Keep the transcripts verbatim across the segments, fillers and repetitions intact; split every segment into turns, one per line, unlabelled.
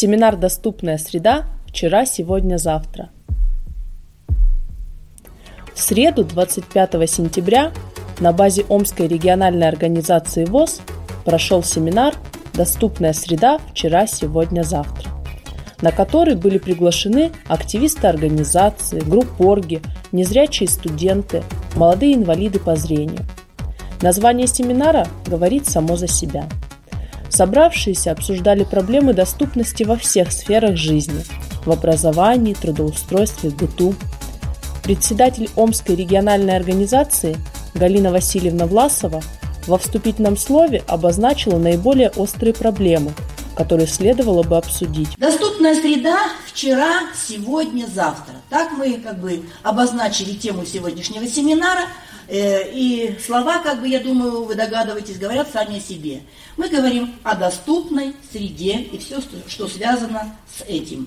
Семинар «Доступная среда. Вчера, сегодня, завтра». В среду, двадцать пятого сентября, на базе Омской региональной организации ВОС прошел семинар «Доступная среда. Вчера, сегодня, завтра», на который были приглашены активисты организации, группорги, незрячие студенты, молодые инвалиды по зрению. Название семинара говорит само за себя. Собравшиеся обсуждали проблемы доступности во всех сферах жизни – в образовании, трудоустройстве, быту. Председатель Омской региональной организации Галина Васильевна Власова во вступительном слове обозначила наиболее острые проблемы, которые следовало бы обсудить.
Доступная среда вчера, сегодня, завтра. Так мы как бы обозначили тему сегодняшнего семинара. И слова, как бы, я думаю, вы догадываетесь, говорят сами о себе. Мы говорим о доступной среде и все, что связано с этим.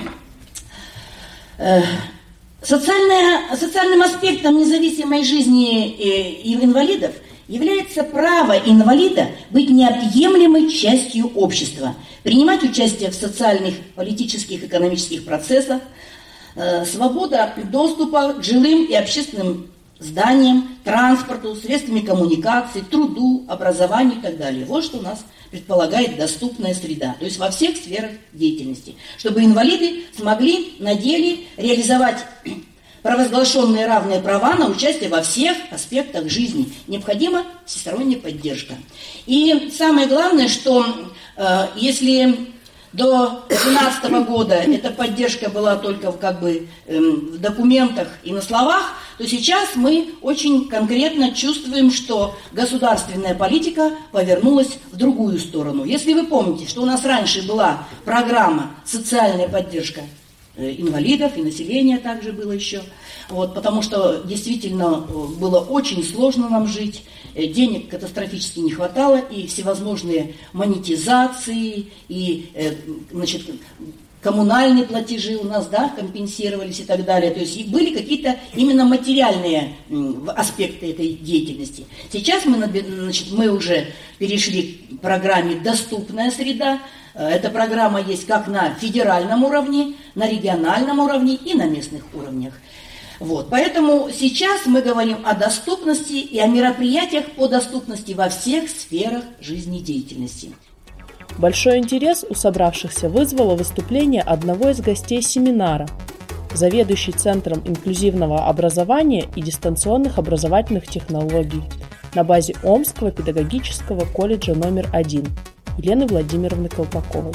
Социальное, социальным аспектом независимой жизни инвалидов является право инвалида быть неотъемлемой частью общества, принимать участие в социальных, политических, экономических процессах, свобода доступа к жилым и общественным зданиям, транспорту, средствами коммуникации, труду, образованию и так далее. Вот что у нас предполагает доступная среда, то есть во всех сферах деятельности, чтобы инвалиды смогли на деле реализовать провозглашенные равные права на участие во всех аспектах жизни. Необходима всесторонняя поддержка. И самое главное, что э, если до две тысячи двенадцатого года эта поддержка была только как бы э, в документах и на словах, то сейчас мы очень конкретно чувствуем, что государственная политика повернулась в другую сторону. Если вы помните, что у нас раньше была программа «Социальная поддержка инвалидов», и населения также было еще, вот, потому что действительно было очень сложно нам жить, денег катастрофически не хватало, и всевозможные монетизации, и, значит, коммунальные платежи у нас, да, компенсировались и так далее. То есть и были какие-то именно материальные аспекты этой деятельности. Сейчас мы, значит, мы уже перешли к программе «Доступная среда». Эта программа есть как на федеральном уровне, на региональном уровне и на местных уровнях. Вот. Поэтому сейчас мы говорим о доступности и о мероприятиях по доступности во всех сферах жизнедеятельности.
Большой интерес у собравшихся вызвало выступление одного из гостей семинара, заведующий Центром инклюзивного образования и дистанционных образовательных технологий на базе Омского педагогического колледжа номер один Елены Владимировны Колпаковой.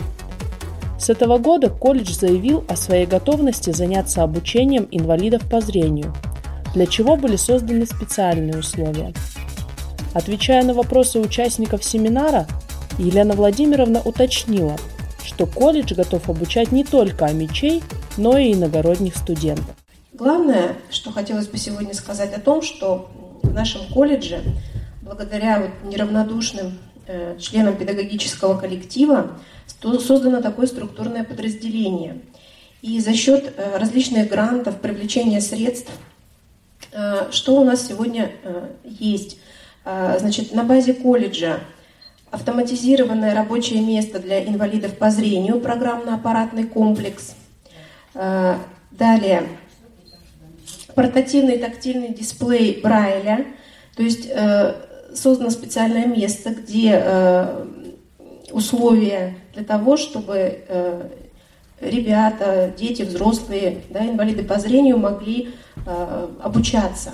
С этого года колледж заявил о своей готовности заняться обучением инвалидов по зрению, для чего были созданы специальные условия. Отвечая на вопросы участников семинара, Елена Владимировна уточнила, что колледж готов обучать не только омичей, но и иногородних студентов.
Главное, что хотелось бы сегодня сказать о том, что в нашем колледже, благодаря вот неравнодушным э, членам педагогического коллектива, создано такое структурное подразделение. И за счет э, различных грантов, привлечения средств, э, что у нас сегодня э, есть? Э, значит, на базе колледжа автоматизированное рабочее место для инвалидов по зрению, программно-аппаратный комплекс. Далее, портативный тактильный дисплей Брайля, то есть создано специальное место, где условия для того, чтобы ребята, дети, взрослые, да, инвалиды по зрению могли обучаться.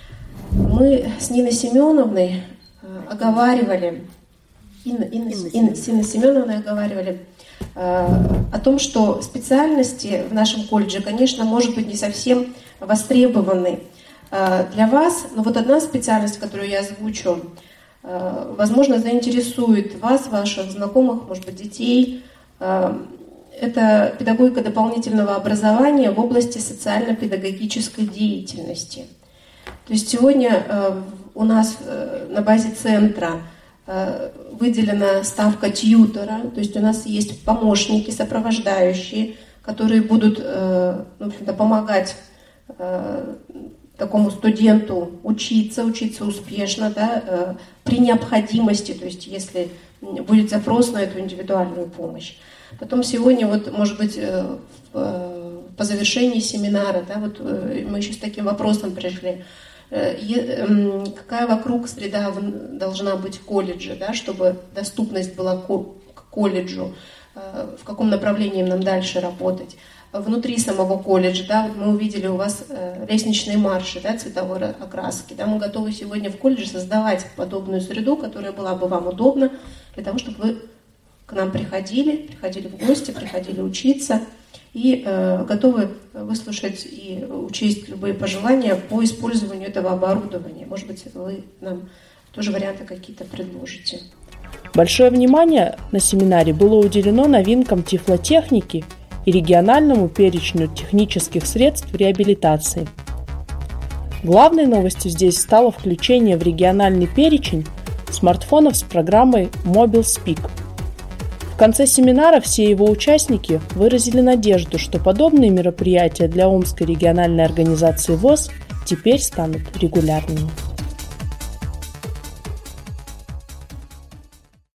Мы с Ниной Семеновной оговаривали, Инна, Инна, Инна, Инна, Инна Семеновна оговаривали э, о том, что специальности в нашем колледже, конечно, может быть не совсем востребованы э, для вас, но вот одна специальность, которую я озвучу, э, возможно, заинтересует вас, ваших знакомых, может быть, детей. Э, это педагогика дополнительного образования в области социально-педагогической деятельности. То есть сегодня э, у нас э, на базе центра выделена ставка тьютора, то есть у нас есть помощники, сопровождающие, которые будут, ну, в общем-то, помогать такому студенту учиться, учиться успешно, да, э, при необходимости, то есть если будет запрос на эту индивидуальную помощь. Потом сегодня, вот, может быть, э, э, по завершении семинара, да, вот, э, мы еще с таким вопросом пришли, э, э, какая вокруг среда в, должна быть в колледже, да, чтобы доступность была к, к колледжу, э, в каком направлении нам дальше работать. Внутри самого колледжа, да, вот мы увидели у вас э, лестничные марши, да, цветовой окраски, да, мы готовы сегодня в колледже создавать подобную среду, которая была бы вам удобна, для того, чтобы вы к нам приходили, приходили в гости, приходили учиться и э, готовы выслушать и учесть любые пожелания по использованию этого оборудования. Может быть, вы нам тоже варианты какие-то предложите.
Большое внимание на семинаре было уделено новинкам тифлотехники и региональному перечню технических средств реабилитации. Главной новостью здесь стало включение в региональный перечень смартфонов с программой Mobile Speak. В конце семинара все его участники выразили надежду, что подобные мероприятия для Омской региональной организации ВОС теперь станут регулярными.